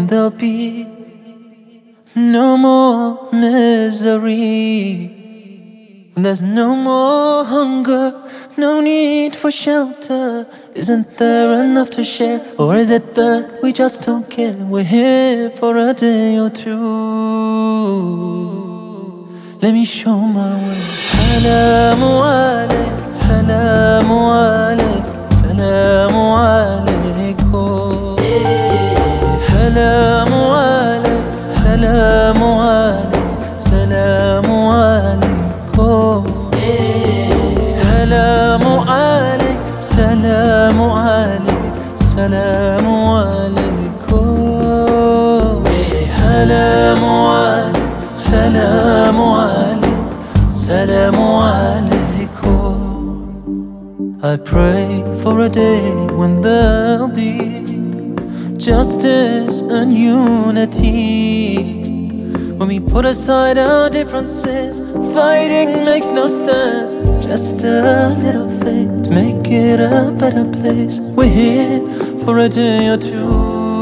when there'll be no more misery. When there's no more hunger, no need for shelter. Isn't there enough to share? Or is it that we just don't care? We're here for a day or two. Let me show my way. Salamu alaik, salamu alaik, salamu alaikum. Salamu alaik, salamu alaik, salamu alaikum. Salamu alaik, salamu alaik, salamu alaikum. Salamu alaik, salamu alaik, salamu alaikum. I pray for a day when there'll be justice and unity. When we put aside our differences, fighting makes no sense. Just a little faith to make it a better place. We're here for a day or two.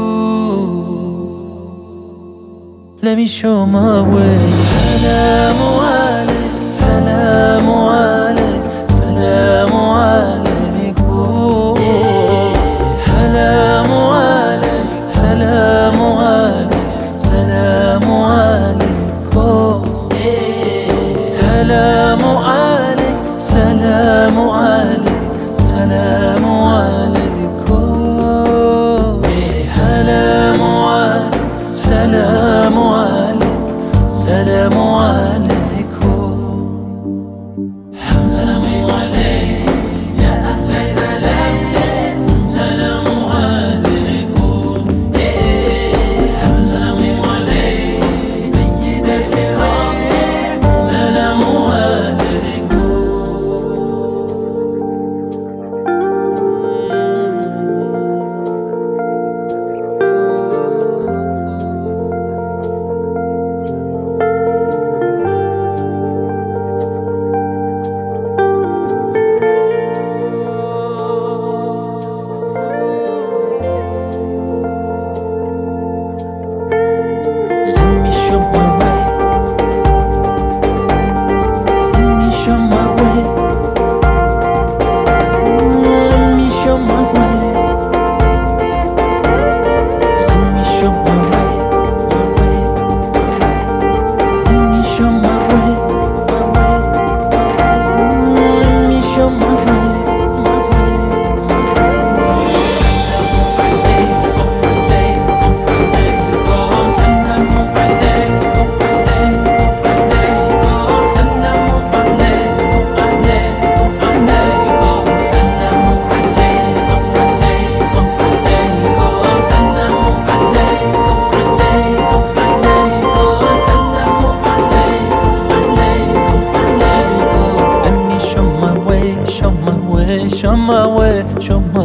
Let me show my way. Salamu alaik, salamu alaik, salamu alaikum. Salamu alaik, salamu alaik, salamu alaikum. Salamu alaik, salamu alaik, salamu alaikum. Salamu alaik, salamu alaik, salamu alaikum. Salamu alaik, ya ahla salam. Salamu alaikum. Salamu alaik, sayyid al-kiram. Salamu alaikum. Let me show my way. Let me show my way. Let me show my way. Let me show my way. Let me show my way. Let me show my way. Show my way, show my way, show my way, show my